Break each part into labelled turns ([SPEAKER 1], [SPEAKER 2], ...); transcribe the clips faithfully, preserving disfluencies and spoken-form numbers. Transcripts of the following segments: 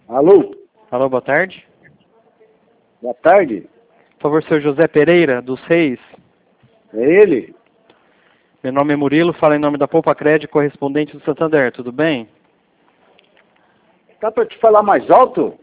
[SPEAKER 1] Alô?
[SPEAKER 2] Alô, boa tarde.
[SPEAKER 1] Boa tarde.
[SPEAKER 2] Por favor, seu José Pereira, dos Reis.
[SPEAKER 1] É ele?
[SPEAKER 2] Meu nome é Murilo, falo em nome da Poupa Crédito, correspondente do Santander, tudo bem?
[SPEAKER 1] Tá para te falar mais alto?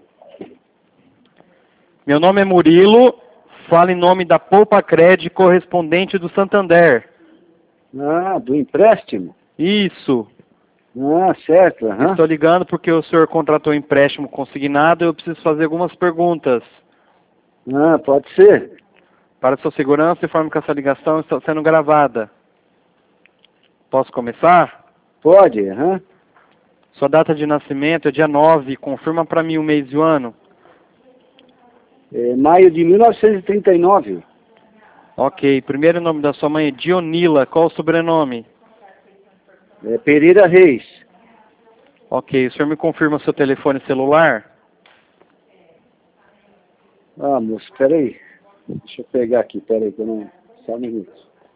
[SPEAKER 2] Meu nome é Murilo, falo em nome da Poupa Crédito, correspondente do Santander.
[SPEAKER 1] Ah, do empréstimo?
[SPEAKER 2] Isso.
[SPEAKER 1] Ah, certo. Aham.
[SPEAKER 2] Estou ligando porque o senhor contratou um empréstimo consignado e eu preciso fazer algumas perguntas.
[SPEAKER 1] Ah, pode ser.
[SPEAKER 2] Para sua segurança, informe que essa ligação está sendo gravada. Posso começar?
[SPEAKER 1] Pode, aham.
[SPEAKER 2] Sua data de nascimento é dia nove, confirma para mim o mês e o ano.
[SPEAKER 1] É maio de mil novecentos e trinta e nove.
[SPEAKER 2] Ok, primeiro nome da sua mãe é Dionila, qual o sobrenome?
[SPEAKER 1] É Pereira Reis.
[SPEAKER 2] Ok, o senhor me confirma seu telefone celular?
[SPEAKER 1] Ah, moço, peraí. Deixa eu pegar aqui, peraí, que eu não... Só um minuto.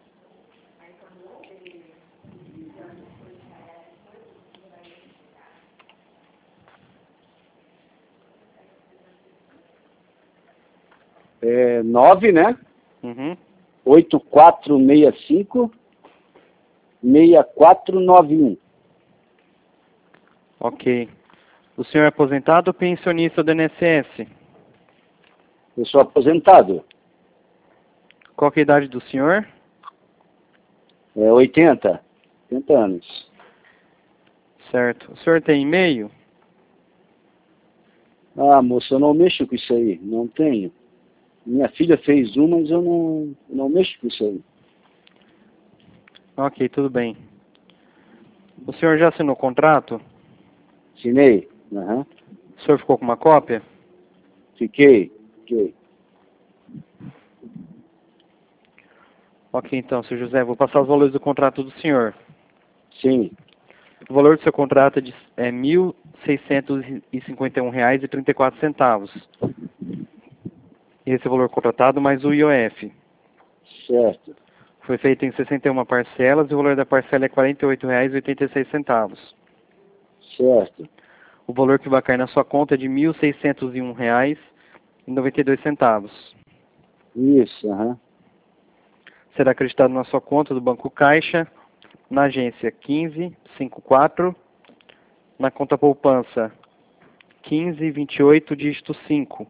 [SPEAKER 1] É nove, né?
[SPEAKER 2] Uhum.
[SPEAKER 1] oito quatro seis cinco, seis quatro nove um.
[SPEAKER 2] Ok. O senhor é aposentado ou pensionista do I N S S?
[SPEAKER 1] Eu sou aposentado.
[SPEAKER 2] Qual que é a idade do senhor?
[SPEAKER 1] É oitenta. oitenta anos.
[SPEAKER 2] Certo. O senhor tem e-mail?
[SPEAKER 1] Ah, moço, eu não mexo com isso aí. Não tenho. Minha filha fez um, mas eu não, não mexo com isso aí.
[SPEAKER 2] Ok, tudo bem. O senhor já assinou o contrato?
[SPEAKER 1] Assinei? Aham.
[SPEAKER 2] O senhor ficou com uma cópia?
[SPEAKER 1] Fiquei. Fiquei.
[SPEAKER 2] Ok, então, senhor José, vou passar os valores do contrato do senhor.
[SPEAKER 1] Sim.
[SPEAKER 2] O valor do seu contrato é de é mil seiscentos e cinquenta e um reais e trinta e quatro centavos. Esse é o valor contratado mais o I O F.
[SPEAKER 1] Certo.
[SPEAKER 2] Foi feito em sessenta e uma parcelas e o valor da parcela é quarenta e oito reais e oitenta e seis centavos.
[SPEAKER 1] Certo.
[SPEAKER 2] O valor que vai cair na sua conta é de mil seiscentos e um reais e noventa e dois centavos.
[SPEAKER 1] Isso, aham.
[SPEAKER 2] Será acreditado na sua conta do Banco Caixa, na agência quinze cinquenta e quatro, na conta poupança quinze vinte e oito, dígito cinco.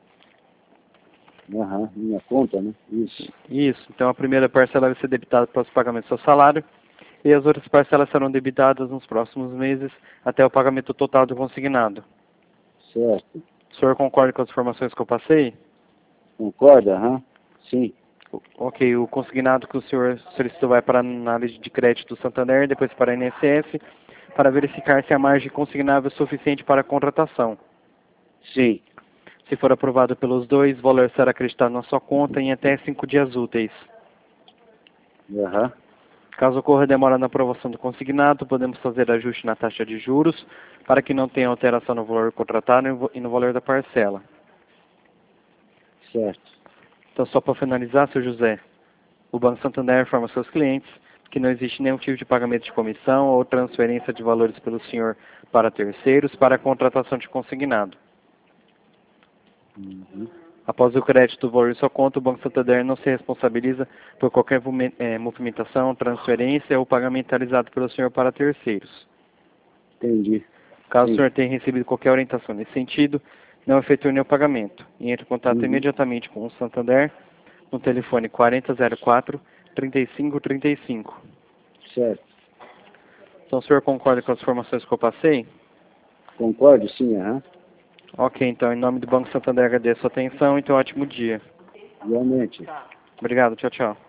[SPEAKER 1] Aham. Minha conta, né? Isso.
[SPEAKER 2] Isso, então a primeira parcela vai ser debitada para os pagamentos do seu salário e as outras parcelas serão debitadas nos próximos meses até o pagamento total do consignado.
[SPEAKER 1] Certo.
[SPEAKER 2] O senhor concorda com as informações que eu passei?
[SPEAKER 1] Concorda? Aham. Sim.
[SPEAKER 2] Ok, o consignado que o senhor solicitou vai para a análise de crédito do Santander, depois para a I N S S, para verificar se a margem consignável é suficiente para a contratação.
[SPEAKER 1] Sim.
[SPEAKER 2] Se for aprovado pelos dois, o valor será acreditado na sua conta em até cinco dias úteis.
[SPEAKER 1] Aham.
[SPEAKER 2] Caso ocorra demora na aprovação do consignado, podemos fazer ajuste na taxa de juros para que não tenha alteração no valor contratado e no valor da parcela.
[SPEAKER 1] Certo.
[SPEAKER 2] Então, só para finalizar, seu José, o Banco Santander informa seus clientes que não existe nenhum tipo de pagamento de comissão ou transferência de valores pelo senhor para terceiros para a contratação de consignado.
[SPEAKER 1] Uhum.
[SPEAKER 2] Após o crédito do valor em sua conta, o Banco Santander não se responsabiliza por qualquer eh, movimentação, transferência ou pagamento realizado pelo senhor para terceiros.
[SPEAKER 1] Entendi.
[SPEAKER 2] Caso
[SPEAKER 1] Sim.
[SPEAKER 2] o senhor tenha recebido qualquer orientação nesse sentido, não efetue nenhum pagamento e entre em contato
[SPEAKER 1] Uhum.
[SPEAKER 2] imediatamente com o Santander no telefone quarenta zero quatro, trinta e cinco trinta e cinco.
[SPEAKER 1] Certo.
[SPEAKER 2] Então o senhor concorda com as informações que eu passei?
[SPEAKER 1] Concordo, sim, aham.
[SPEAKER 2] Ok, então em nome do Banco Santander agradeço a atenção e tenha um ótimo dia.
[SPEAKER 1] Igualmente.
[SPEAKER 2] Obrigado, tchau, tchau.